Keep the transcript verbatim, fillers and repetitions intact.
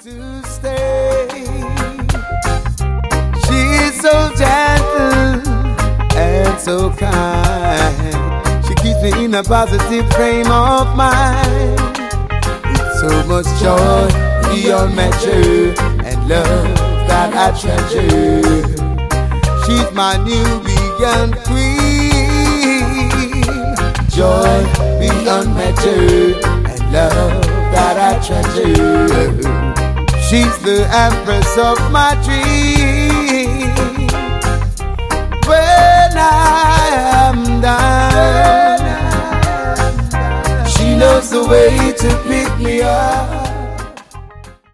to stay. She is so gentle and so kind. She keeps me in a positive frame of mind. So much joy beyond measure and love that I treasure. She's my Nubian queen. Joy beyond measure and love that I treasure. She's the empress of my dreams.